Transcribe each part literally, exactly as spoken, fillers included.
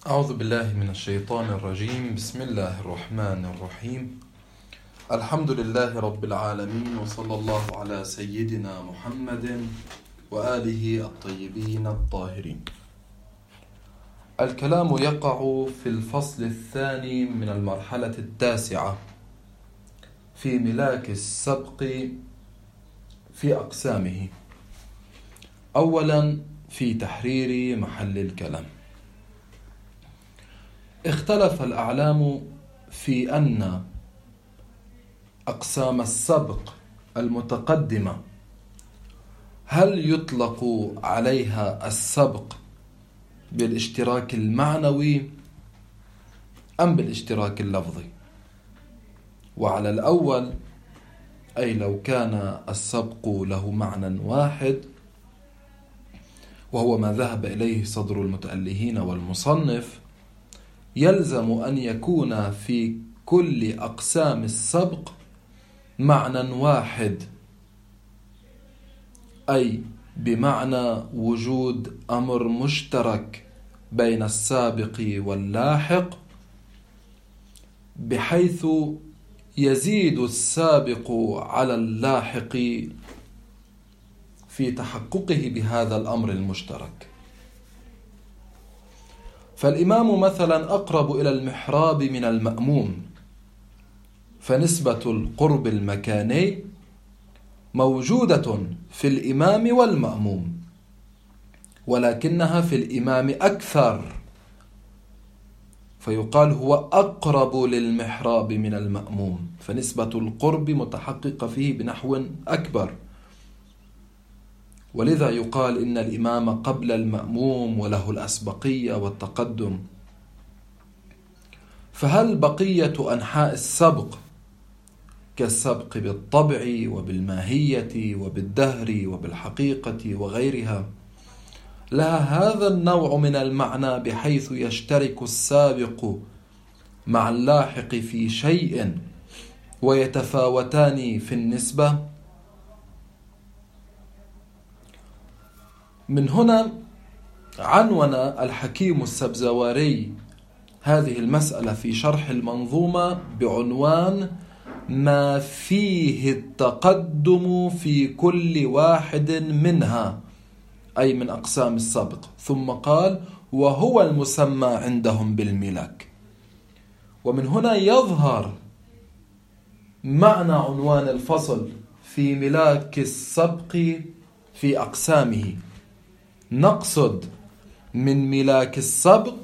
أعوذ بالله من الشيطان الرجيم. بسم الله الرحمن الرحيم. الحمد لله رب العالمين، وصلى الله على سيدنا محمد وآله الطيبين الطاهرين. الكلام يقع في الفصل الثاني من المرحلة التاسعة في ملاك السبق في أقسامه. أولا في تحرير محل الكلام. اختلف الأعلام في أن أقسام السبق المتقدمة هل يطلق عليها السبق بالاشتراك المعنوي أم بالاشتراك اللفظي؟ وعلى الأول، أي لو كان السبق له معنى واحد، وهو ما ذهب إليه صدر المتألهين والمصنف، يلزم أن يكون في كل أقسام السبق معنى واحد، أي بمعنى وجود أمر مشترك بين السابق واللاحق، بحيث يزيد السابق على اللاحق في تحققه بهذا الأمر المشترك. فالإمام مثلا أقرب إلى المحراب من المأموم، فنسبة القرب المكاني موجودة في الإمام والمأموم، ولكنها في الإمام أكثر، فيقال هو أقرب للمحراب من المأموم، فنسبة القرب متحققة فيه بنحو أكبر، ولذا يقال إن الإمام قبل المأموم وله الأسبقية والتقدم. فهل بقية أنحاء السبق كالسبق بالطبع وبالماهية وبالدهر وبالحقيقة وغيرها لها هذا النوع من المعنى، بحيث يشترك السابق مع اللاحق في شيء ويتفاوتان في النسبة؟ من هنا عنون الحكيم السبزواري هذه المسألة في شرح المنظومة بعنوان ما فيه التقدم في كل واحد منها، أي من أقسام السبق، ثم قال وهو المسمى عندهم بالملاك. ومن هنا يظهر معنى عنوان الفصل في ملاك السبق في أقسامه. نقصد من ملاك السبق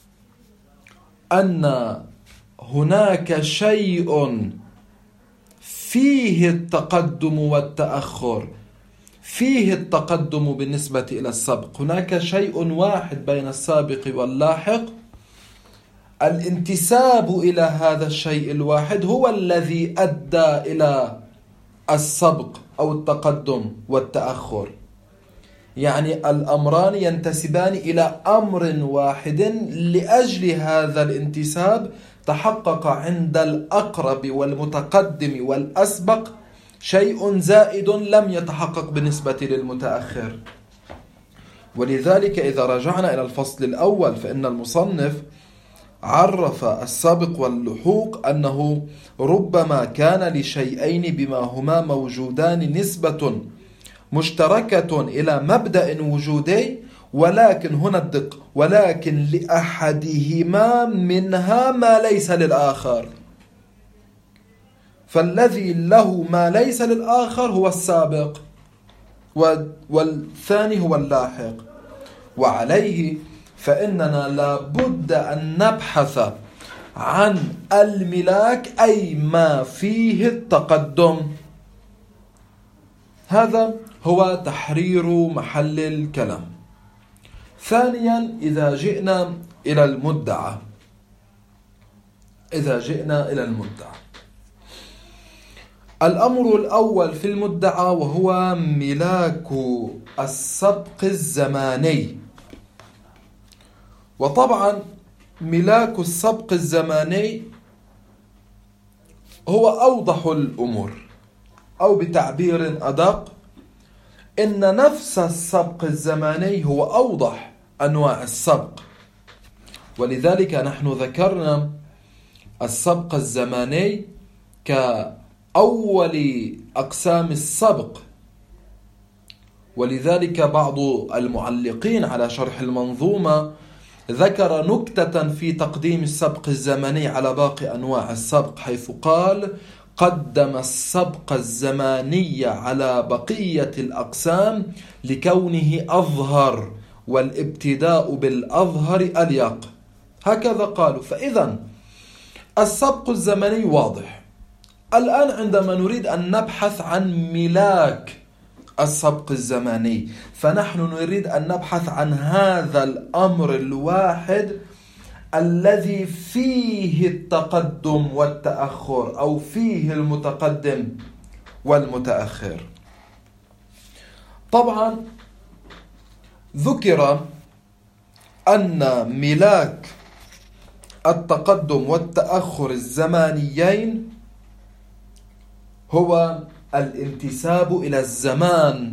أن هناك شيء فيه التقدم والتأخر، فيه التقدم بالنسبة إلى السبق، هناك شيء واحد بين السابق واللاحق، الانتساب إلى هذا الشيء الواحد هو الذي أدى إلى السبق أو التقدم والتأخر. يعني الأمران ينتسبان إلى أمر واحد، لأجل هذا الانتساب تحقق عند الأقرب والمتقدم والأسبق شيء زائد لم يتحقق بالنسبة للمتأخر. ولذلك إذا رجعنا إلى الفصل الأول، فإن المصنف عرف السابق واللحوق أنه ربما كان لشيئين بما هما موجودان نسبة مشتركة إلى مبدأ وجودي، ولكن هنا الدق، ولكن لأحدهما منها ما ليس للآخر، فالذي له ما ليس للآخر هو السابق والثاني هو اللاحق. وعليه فإننا لابد أن نبحث عن الملاك، أي ما فيه التقدم. هذا هو تحرير محل الكلام. ثانيا، إذا جئنا إلى المدعى إذا جئنا إلى المدعى الأمر الأول في المدعى وهو ملاك السبق الزماني. وطبعا ملاك السبق الزماني هو أوضح الأمور، أو بتعبير أدق، إن نفس السبق الزماني هو أوضح أنواع السبق، ولذلك نحن ذكرنا السبق الزماني كأول أقسام السبق. ولذلك بعض المعلقين على شرح المنظومة ذكر نكتة في تقديم السبق الزمني على باقي أنواع السبق، حيث قال: قدم السبق الزماني على بقية الأقسام لكونه أظهر، والابتداء بالأظهر أليق. هكذا قالوا. فإذا السبق الزمني واضح. الآن عندما نريد أن نبحث عن ملاك السبق الزمني، فنحن نريد أن نبحث عن هذا الأمر الواحد الذي فيه التقدم والتأخر، أو فيه المتقدم والمتأخر. طبعا ذكر أن ملاك التقدم والتأخر الزمانيين هو الانتساب إلى الزمان.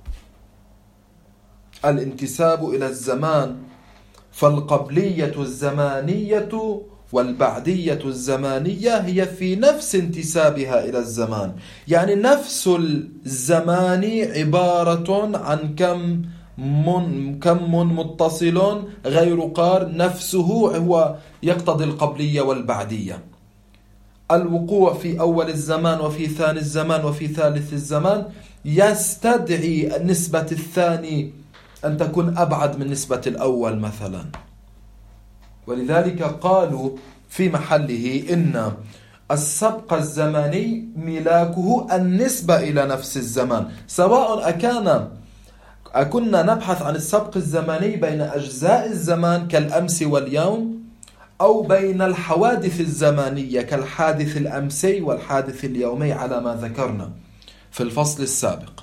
الانتساب إلى الزمان، فالقبلية الزمانية والبعدية الزمانية هي في نفس انتسابها إلى الزمان، يعني نفس الزمان عبارة عن كم من كم متصل غير قار، نفسه هو يقتضي القبلية والبعدية. الوقوع في أول الزمان وفي ثاني الزمان وفي ثالث الزمان يستدعي نسبة الثاني أن تكون أبعد من نسبة الأول مثلا. ولذلك قالوا في محله إن السبق الزمني ملاكه النسبة إلى نفس الزمان، سواء أكان كنا نبحث عن السبق الزمني بين أجزاء الزمان كالأمس واليوم، أو بين الحوادث الزمانية كالحادث الأمسي والحادث اليومي على ما ذكرنا في الفصل السابق.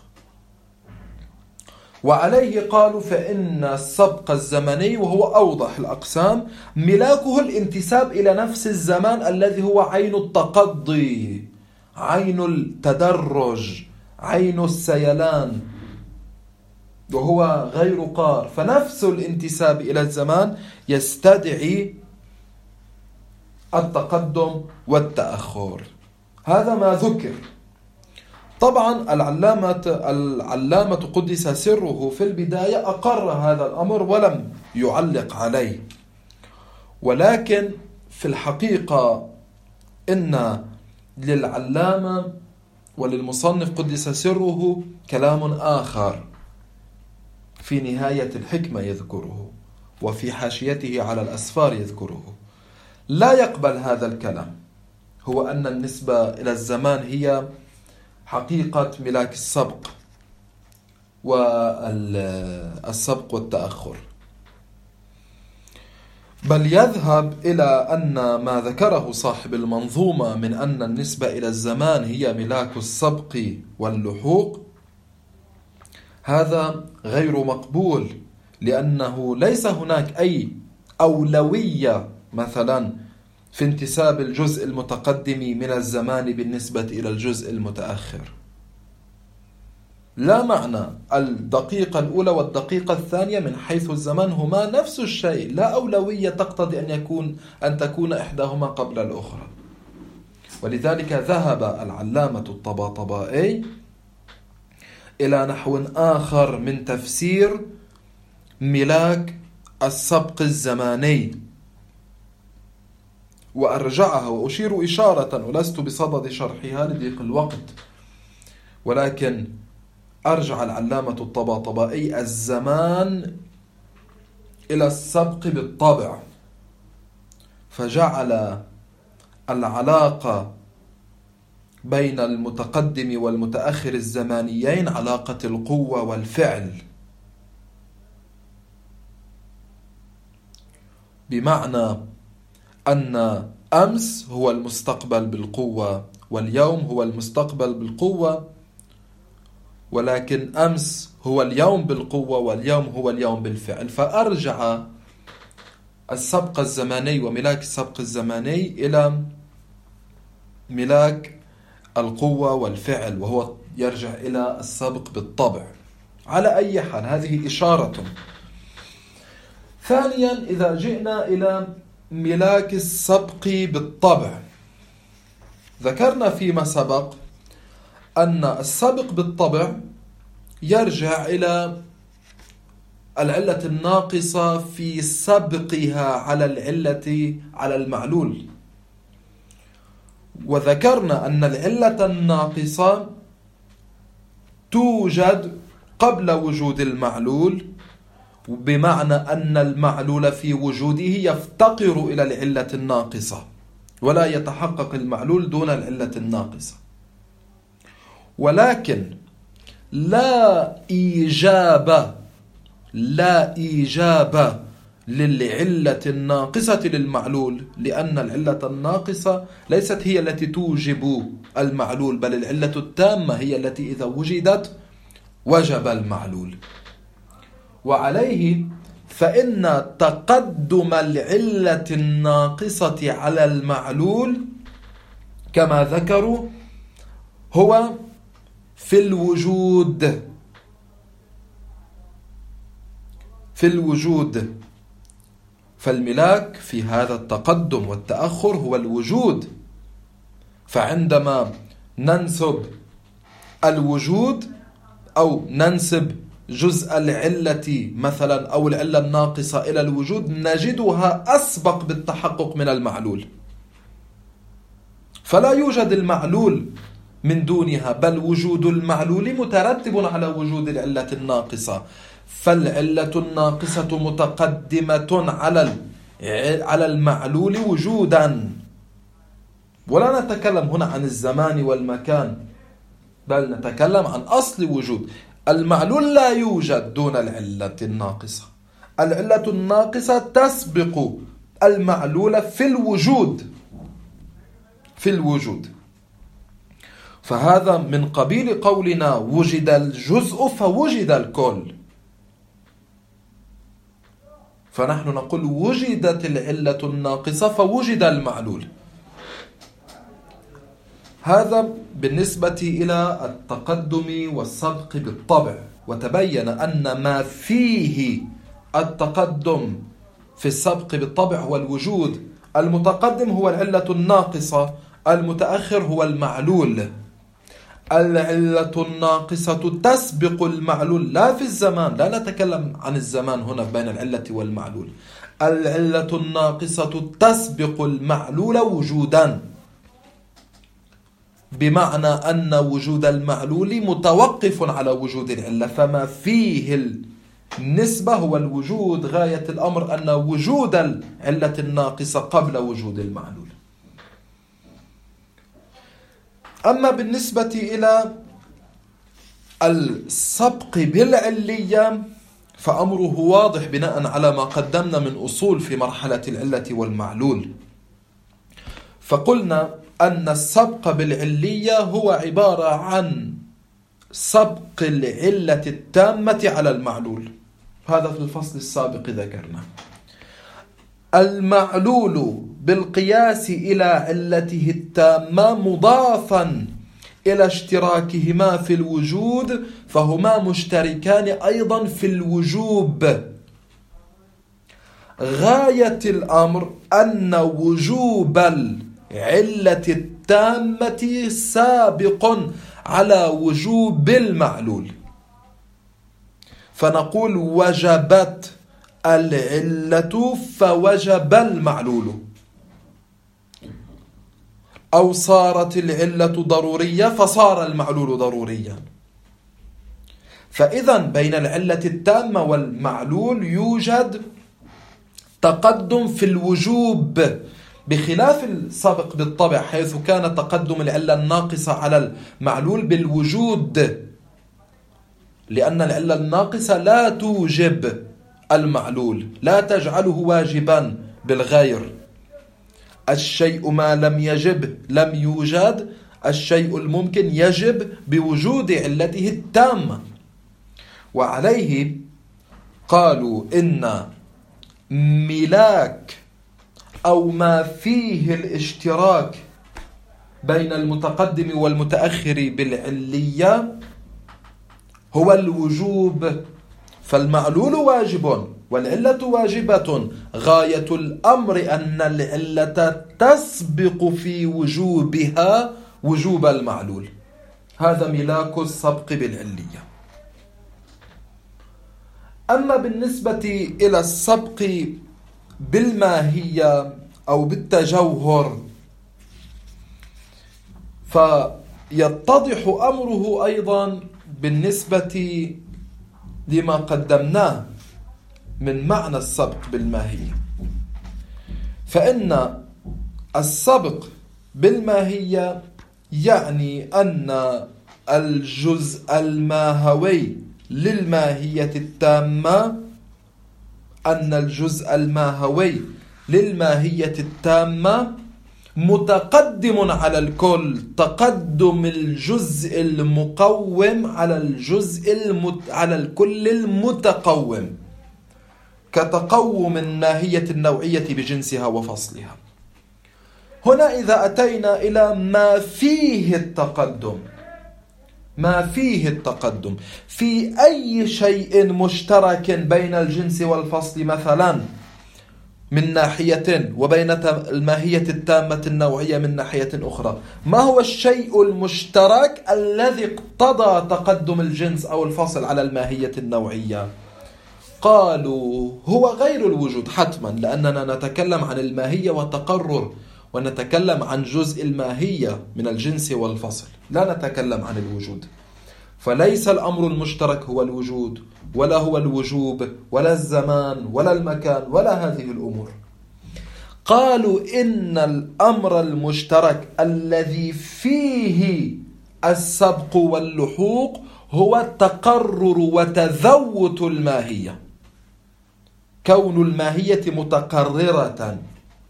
وعليه قالوا فإن السبق الزمني، وهو أوضح الأقسام، ملاكه الانتساب إلى نفس الزمان الذي هو عين التقضي، عين التدرج، عين السيلان، وهو غير قار. فنفس الانتساب إلى الزمان يستدعي التقدم والتأخر. هذا ما ذكر. طبعا العلامة العلامة قدس سره في البداية أقر هذا الأمر ولم يعلق عليه، ولكن في الحقيقة إن للعلامة وللمصنف قدس سره كلام آخر في نهاية الحكمة يذكره، وفي حاشيته على الأسفار يذكره. لا يقبل هذا الكلام، هو أن النسبة إلى الزمان هي حقيقة ملاك السبق والسبق والتأخر، بل يذهب إلى أن ما ذكره صاحب المنظومة من أن النسبة إلى الزمان هي ملاك السبق واللحوق، هذا غير مقبول، لأنه ليس هناك أي أولوية مثلا في انتساب الجزء المتقدم من الزمان بالنسبة إلى الجزء المتأخر. لا معنى. الدقيقة الأولى والدقيقة الثانية من حيث الزمان هما نفس الشيء، لا أولوية تقتضي أن يكون أن تكون إحداهما قبل الأخرى. ولذلك ذهب العلامة الطباطبائي إلى نحو آخر من تفسير ملاك السبق الزماني، وأرجعها وأشير إشارة ولست بصدد شرحها لضيق الوقت، ولكن أرجع العلامة الطباطبائي الزمان إلى السبق بالطبع، فجعل العلاقة بين المتقدم والمتأخر الزمانيين علاقة القوة والفعل، بمعنى أن أمس هو المستقبل بالقوة واليوم هو المستقبل بالقوة، ولكن أمس هو اليوم بالقوة واليوم هو اليوم بالفعل. فأرجع السبق الزماني وملاك السبق الزماني إلى ملاك القوة والفعل، وهو يرجع إلى السبق بالطبع. على أي حال هذه إشارة. ثانيا، إذا جئنا إلى ملاك السبق بالطبع، ذكرنا فيما سبق أن السبق بالطبع يرجع إلى العلة الناقصة في سبقها على العلة على المعلول، وذكرنا أن العلة الناقصة توجد قبل وجود المعلول، بمعنى أن المعلول في وجوده يفتقر إلى العلة الناقصة، ولا يتحقق المعلول دون العلة الناقصة. ولكن لا إيجاب لا إيجاب للعلة الناقصة للمعلول، لأن العلة الناقصة ليست هي التي توجب المعلول، بل العلة التامة هي التي إذا وجدت وجب المعلول. وعليه فإن تقدم العلة الناقصة على المعلول كما ذكروا هو في الوجود في الوجود فالملاك في هذا التقدم والتأخر هو الوجود. فعندما ننسب الوجود أو ننسب جزء العلة مثلا أو العلة الناقصة إلى الوجود، نجدها أسبق بالتحقق من المعلول، فلا يوجد المعلول من دونها، بل وجود المعلول مترتب على وجود العلة الناقصة. فالعلة الناقصة متقدمة على على المعلول وجودا. ولا نتكلم هنا عن الزمان والمكان، بل نتكلم عن أصل وجود. المعلول لا يوجد دون العلة الناقصة، العلة الناقصة تسبق المعلول في الوجود في الوجود فهذا من قبيل قولنا وجد الجزء فوجد الكل. فنحن نقول وجدت العلة الناقصة فوجد المعلول. هذا بالنسبة إلى التقدم والسبق بالطبع. وتبين أن ما فيه التقدم في السبق بالطبع هو الوجود، المتقدم هو العلة الناقصة، المتأخر هو المعلول. العلة الناقصة تسبق المعلول لا في الزمان، لا نتكلم عن الزمان هنا بين العلة والمعلول. العلة الناقصة تسبق المعلول وجودا، بمعنى أن وجود المعلول متوقف على وجود العلة، فما فيه النسبة هو الوجود. غاية الأمر أن وجود العلة الناقصة قبل وجود المعلول. أما بالنسبة إلى السبق بالعلية فأمره واضح بناء على ما قدمنا من أصول في مرحلة العلة والمعلول. فقلنا أن السبق بالعلية هو عبارة عن سبق العلة التامة على المعلول. هذا في الفصل السابق ذكرنا. المعلول بالقياس إلى علته التامة مضافا إلى اشتراكهما في الوجود، فهما مشتركان أيضا في الوجوب. غاية الأمر أن وجوب العلة التامة سابق على وجوب المعلول، فنقول وجبت العلة فوجب المعلول، أو صارت العلة ضرورية فصار المعلول ضروريا. فإذا بين العلة التامة والمعلول يوجد تقدم في الوجوب، بخلاف السابق بالطبع حيث كان تقدم العلة الناقصة على المعلول بالوجود، لأن العلة الناقصة لا توجب المعلول، لا تجعله واجبا بالغير. الشيء ما لم يجب لم يوجد، الشيء الممكن يجب بوجود علته التامة. وعليه قالوا إن ملاك أو ما فيه الاشتراك بين المتقدم والمتأخر بالعلية هو الوجوب. فالمعلول واجب والعلة واجبة، غاية الأمر أن العلة تسبق في وجوبها وجوب المعلول. هذا ملاك السبق بالعلية. أما بالنسبة إلى السبق بالماهية أو بالتجوهر فيتضح أمره أيضا بالنسبة لما قدمناه من معنى السبق بالماهية، فإن السبق بالماهية يعني أن الجزء الماهوي للماهية التامة أن الجزء الماهوي للماهية التامة متقدم على الكل، تقدم الجزء المقوم على الجزء المت... على الكل المتقوم، كتقوم الماهية النوعية بجنسها وفصلها. هنا إذا أتينا إلى ما فيه التقدم، ما فيه التقدم في أي شيء مشترك بين الجنس والفصل مثلا من ناحية وبين الماهية التامة النوعية من ناحية أخرى، ما هو الشيء المشترك الذي اقتضى تقدم الجنس أو الفصل على الماهية النوعية؟ قالوا هو غير الوجود حتما، لأننا نتكلم عن الماهية وتقرر، ونتكلم عن جزء الماهية من الجنس والفصل، لا نتكلم عن الوجود. فليس الأمر المشترك هو الوجود، ولا هو الوجوب، ولا الزمان، ولا المكان، ولا هذه الأمور. قالوا إن الأمر المشترك الذي فيه السبق واللحوق هو تقرر وتذوت الماهية، كون الماهية متقررة،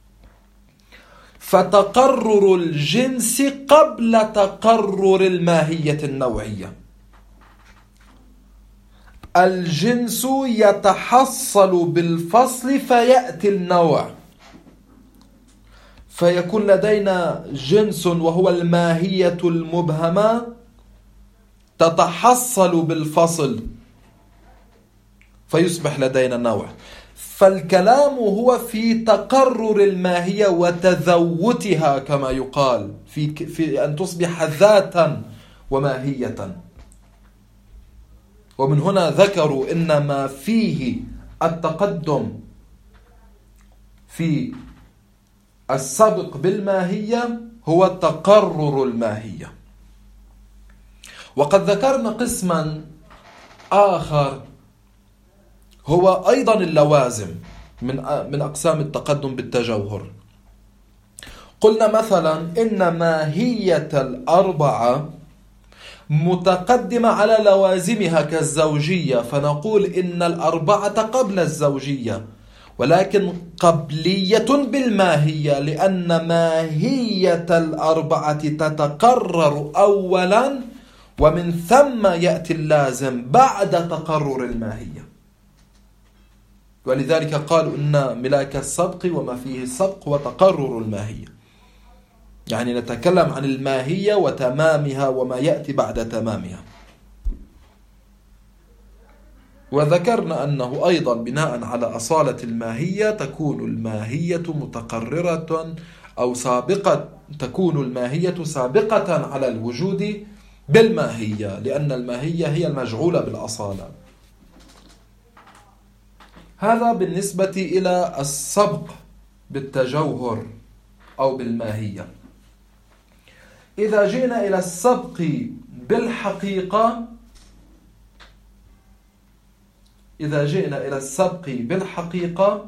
فتقرر الجنس قبل تقرر الماهية النوعية. الجنس يتحصل بالفصل فيأتي النوع، فيكون لدينا جنس وهو الماهية المبهمة تتحصل بالفصل فيصبح لدينا نوع. فالكلام هو في تقرر الماهية وتذوتها كما يقال، في, في أن تصبح ذاتا وماهية. ومن هنا ذكروا إن ما فيه التقدم في السبق بالماهية هو تقرر الماهية. وقد ذكرنا قسما آخر هو أيضا اللوازم من من أقسام التقدم بالتجوهر. قلنا مثلا إن ماهية الأربعة متقدمة على لوازمها كالزوجية، فنقول إن الأربعة قبل الزوجية، ولكن قبلية بالماهية، لأن ماهية الأربعة تتقرر أولا ومن ثم يأتي اللازم بعد تقرر الماهية. ولذلك قالوا إن ملاك السبق وما فيه السبق وتقرر الماهية، يعني نتكلم عن الماهية وتمامها وما يأتي بعد تمامها. وذكرنا أنه أيضا بناء على أصالة الماهية تكون الماهية متقررة أو سابقة، تكون الماهية سابقة على الوجود بالماهية، لأن الماهية هي المجعولة بالأصالة. هذا بالنسبة إلى السبق بالتجوهر أو بالماهية. إذا جئنا إلى السبق بالحقيقة إذا جئنا إلى السبق بالحقيقة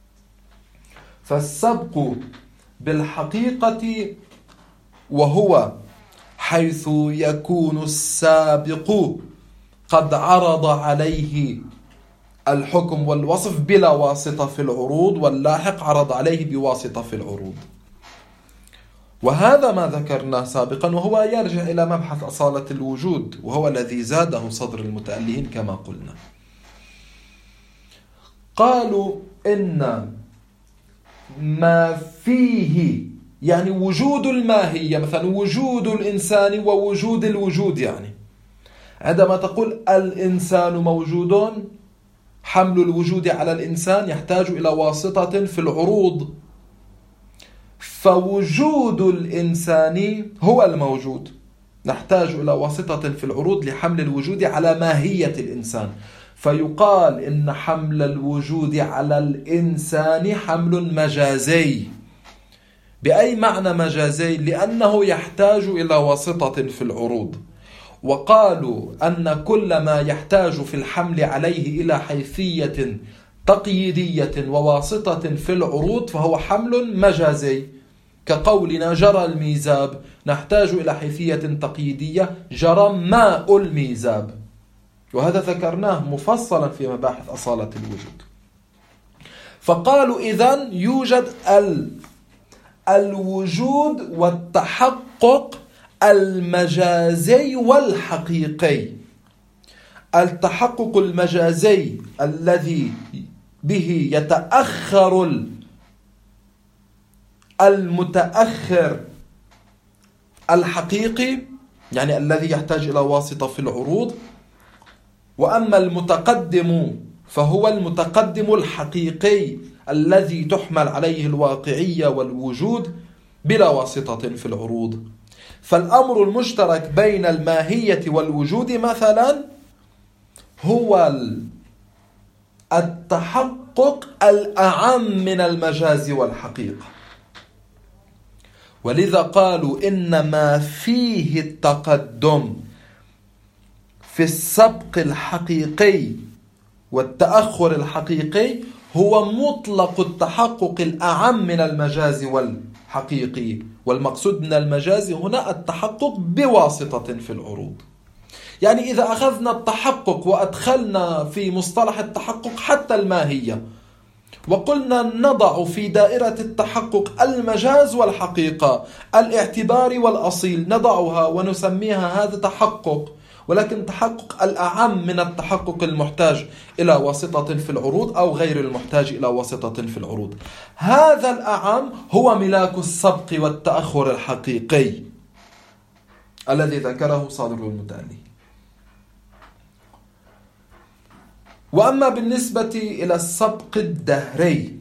فالسبق بالحقيقة وهو حيث يكون السابق قد عرض عليه الحكم والوصف بلا واسطة في العروض، واللاحق عرض عليه بواسطة في العروض. وهذا ما ذكرناه سابقا، وهو يرجع إلى مبحث أصالة الوجود، وهو الذي زاده صدر المتألهين كما قلنا. قالوا إن ما فيه يعني وجود الماهية، مثلا وجود الإنسان ووجود الوجود، يعني عندما تقول الإنسان موجود حمل الوجود على الإنسان يحتاج إلى واسطة في العروض، فوجود الإنسان هو الموجود، نحتاج إلى واسطة في العروض لحمل الوجود على ماهية الإنسان، فيقال إن حمل الوجود على الإنسان حمل مجازي. بأي معنى مجازي؟ لأنه يحتاج إلى واسطة في العروض. وقالوا أن كل ما يحتاج في الحمل عليه إلى حيثية تقييدية وواسطة في العروض فهو حمل مجازي، كقولنا جرى الميزاب، نحتاج إلى حيثية تقييدية جرى ماء الميزاب، وهذا ذكرناه مفصلا في مباحث أصالة الوجود. فقالوا إذن يوجد ال الوجود والتحقق المجازي والحقيقي. التحقق المجازي الذي به يتأخر المتأخر الحقيقي، يعني الذي يحتاج إلى واسطة في العروض، وأما المتقدم فهو المتقدم الحقيقي الذي تحمل عليه الواقعية والوجود بلا واسطة في العروض. فالأمر المشترك بين الماهية والوجود مثلا هو التحقق الأعم من المجاز والحقيقة، ولذا قالوا إن ما فيه التقدم في السبق الحقيقي والتأخر الحقيقي هو مطلق التحقق الأعم من المجاز والحقيقي، والمقصود من المجاز هنا التحقق بواسطة في العروض. يعني إذا أخذنا التحقق وأدخلنا في مصطلح التحقق حتى الماهية وقلنا نضع في دائرة التحقق المجاز والحقيقة، الاعتبار والأصيل، نضعها ونسميها هذا تحقق، ولكن تحقق الأعم من التحقق المحتاج إلى واسطة في العروض أو غير المحتاج إلى واسطة في العروض. هذا الأعم هو ملاك السبق والتأخر الحقيقي الذي ذكره صادر المتألي. وأما بالنسبة إلى السبق الدهري،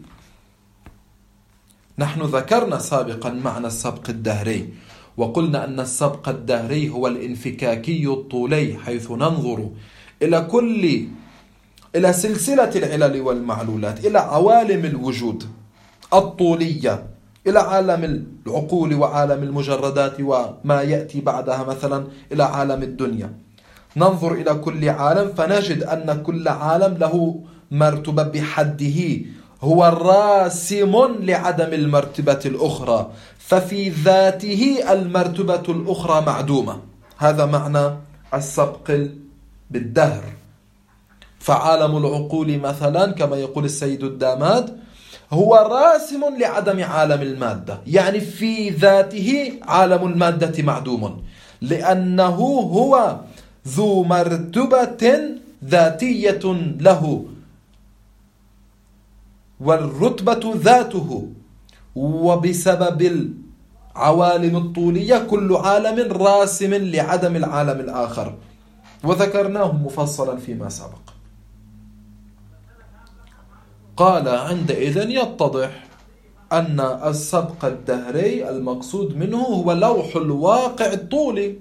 نحن ذكرنا سابقا معنى السبق الدهري، وقلنا أن السبق الدهري هو الانفكاكي الطولي، حيث ننظر إلى كل إلى سلسلة العلل والمعلولات، إلى عوالم الوجود الطولية، إلى عالم العقول وعالم المجردات وما يأتي بعدها مثلا إلى عالم الدنيا. ننظر إلى كل عالم فنجد أن كل عالم له مرتبة بحده، هو راسم لعدم المرتبة الأخرى، ففي ذاته المرتبة الأخرى معدومة. هذا معنى السبق بالدهر. فعالم العقول مثلا كما يقول السيد الداماد هو راسم لعدم عالم المادة، يعني في ذاته عالم المادة معدوم، لأنه هو ذو مرتبة ذاتية له، والرتبة ذاته، وبسبب العوالم الطولية كل عالم راسم لعدم العالم الآخر، وذكرناه مفصلا فيما سبق. قال عندئذ يتضح أن السبق الدهري المقصود منه هو لوح الواقع الطولي،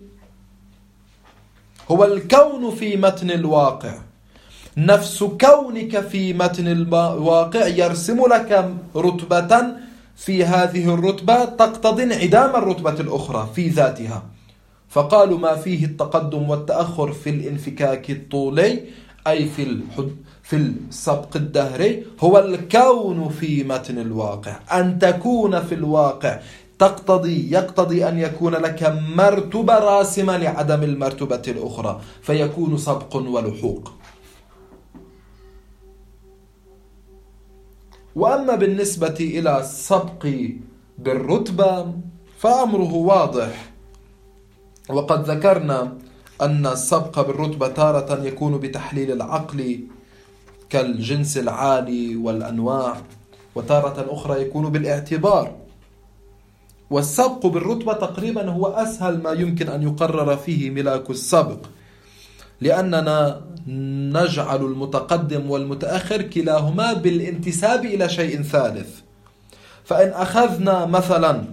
هو الكون في متن الواقع، نفس كونك في متن الواقع يرسم لك رتبة، في هذه الرتبة تقتضي انعدام الرتبة الأخرى في ذاتها. فقالوا ما فيه التقدم والتأخر في الانفكاك الطولي أي في الحد في السبق الدهري هو الكون في متن الواقع. أن تكون في الواقع تقتضي يقتضي أن يكون لك مرتبة راسمة لعدم المرتبة الأخرى، فيكون سبق ولحوق. وأما بالنسبة إلى السبق بالرتبة فأمره واضح، وقد ذكرنا أن السبق بالرتبة تارة يكون بتحليل العقل كالجنس العالي والأنواع، وتارة أخرى يكون بالاعتبار. والسبق بالرتبة تقريبا هو أسهل ما يمكن أن يقرر فيه ملاك السبق، لأننا نجعل المتقدم والمتأخر كلاهما بالانتساب إلى شيء ثالث. فإن أخذنا مثلا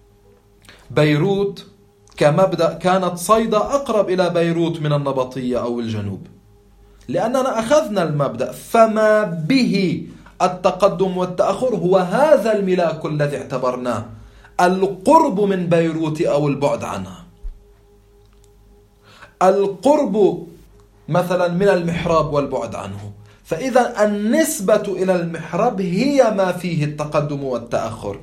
بيروت كمبدأ، كانت صيدا أقرب إلى بيروت من النبطية أو الجنوب، لأننا أخذنا المبدأ، فما به التقدم والتأخر هو هذا الملاك الذي اعتبرناه، القرب من بيروت أو البعد عنها. القرب مثلا من المحراب والبعد عنه، فإذا النسبة إلى المحراب هي ما فيه التقدم والتأخر.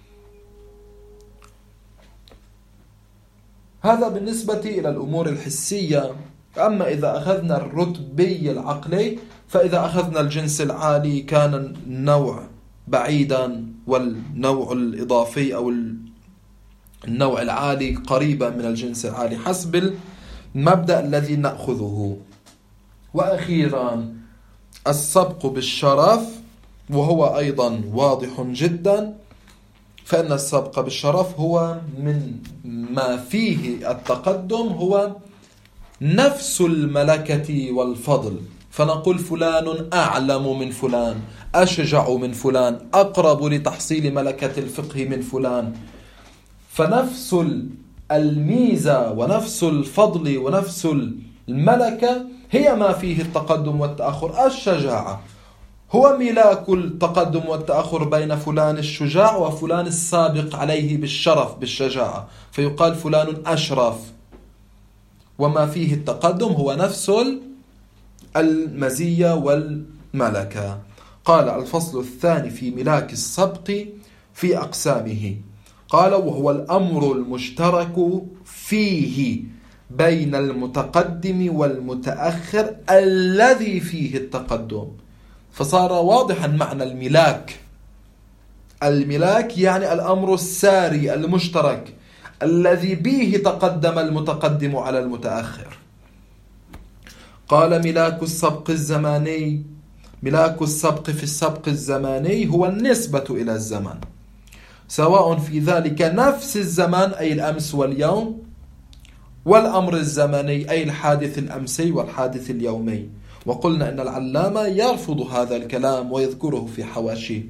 هذا بالنسبة إلى الأمور الحسية. أما إذا أخذنا الرتبي العقلي، فإذا أخذنا الجنس العالي كان النوع بعيدا والنوع الإضافي أو النوع العالي قريبا من الجنس العالي حسب المبدأ الذي نأخذه. وأخيرا السبق بالشرف، وهو أيضا واضح جدا، فإن السبق بالشرف هو من ما فيه التقدم، هو نفس الملكة والفضل، فنقول فلان أعلم من فلان، أشجع من فلان، أقرب لتحصيل ملكة الفقه من فلان. فنفس الميزة ونفس الفضل ونفس الملكة هي ما فيه التقدم والتأخر. الشجاعة هو ملاك التقدم والتأخر بين فلان الشجاع وفلان السابق عليه بالشرف بالشجاعة، فيقال فلان أشرف، وما فيه التقدم هو نفس المزية والملكة. قال الفصل الثاني في ملاك السبق في أقسامه، قال وهو الأمر المشترك فيه بين المتقدم والمتأخر الذي فيه التقدم. فصار واضحا معنى الملاك. الملاك يعني الأمر الساري المشترك الذي به تقدم المتقدم على المتأخر. قال ملاك السبق الزماني، ملاك السبق في السبق الزماني هو النسبة إلى الزمن، سواء في ذلك نفس الزمان أي الأمس واليوم، والأمر الزمني أي الحادث الأمسي والحادث اليومي. وقلنا أن العلامة يرفض هذا الكلام ويذكره في حواشيه.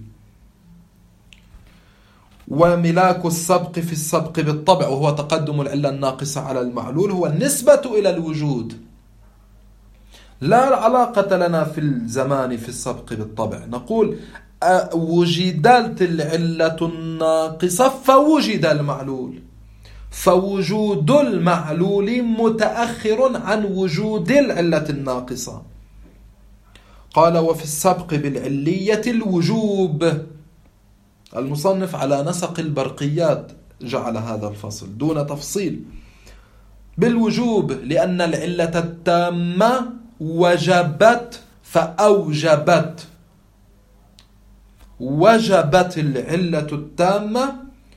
وملاك السبق في السبق بالطبع، وهو تقدم العلة الناقصة على المعلول، هو النسبة إلى الوجود. لا علاقة لنا في الزمان في السبق بالطبع، نقول وجدت العلة الناقصة فوجد المعلول، فوجود المعلول متأخر عن وجود العلة الناقصة. قال وفي السبق بالعلية الوجوب. المصنف على نسق البرقيات جعل هذا الفصل دون تفصيل. بالوجوب لأن العلة التامة وجبت فأوجبت، وجبت العلة التامة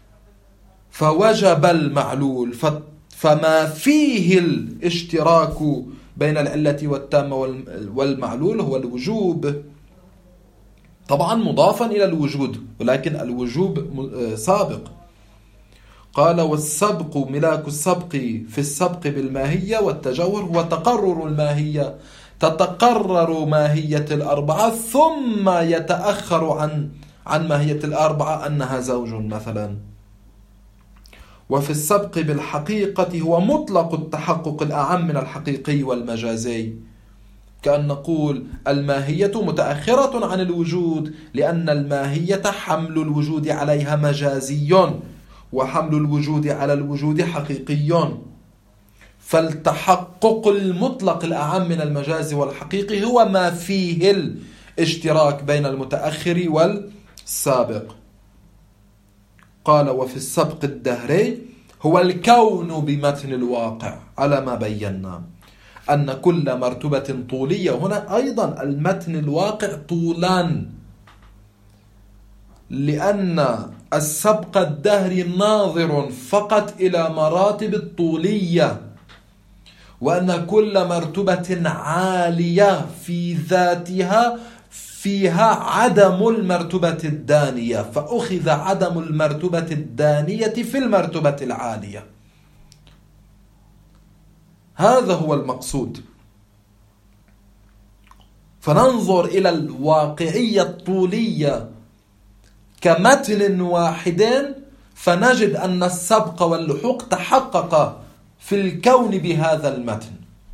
فوجب المعلول، فما فيه الاشتراك بين العلة والتامة والمعلول هو الوجوب، طبعا مضافا إلى الوجود، ولكن الوجوب سابق. قال والسبق ملاك السبق في السبق بالماهية والتجوهر هو تقرر الماهية، تتقرر ماهية الأربعة ثم يتأخر عن عن ماهية الأربعة أنها زوج مثلا. وفي السبق بالحقيقة هو مطلق التحقق الأعم من الحقيقي والمجازي، كأن نقول الماهية متأخرة عن الوجود لأن الماهية حمل الوجود عليها مجازي، وحمل الوجود على الوجود حقيقي، فالتحقق المطلق الأعم من المجاز والحقيقي هو ما فيه الاشتراك بين المتأخر والسابق. قال وفي السبق الدهري هو الكون بمتن الواقع، على ما بينا أن كل مرتبة طولية، هنا أيضا المتن الواقع طولان، لأن السبق الدهري ناظر فقط إلى مراتب الطولية، وأن كل مرتبة عالية في ذاتها فيها عدم المرتبة الدانية، فأخذ عدم المرتبة الدانية في المرتبة العالية. هذا هو المقصود. فننظر إلى الواقعية الطولية كمتن واحد فنجد أن السبق واللحوق تحقق في الكون بهذا المتن.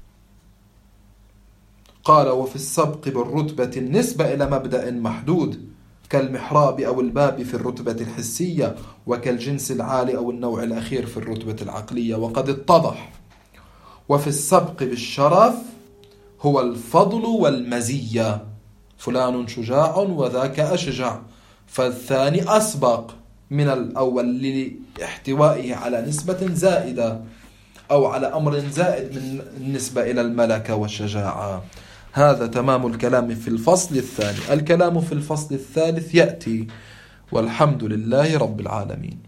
قال وفي السبق بالرتبة النسبة إلى مبدأ محدود كالمحراب أو الباب في الرتبة الحسية، وكالجنس العالي أو النوع الأخير في الرتبة العقلية. وقد اتضح وفي السبق بالشرف هو الفضل والمزية، فلان شجاع وذاك أشجع، فالثاني أسبق من الأول لاحتوائه على نسبة زائدة أو على أمر زائد من النسبة إلى الملكة والشجاعة. هذا تمام الكلام في الفصل الثاني. الكلام في الفصل الثالث يأتي، والحمد لله رب العالمين.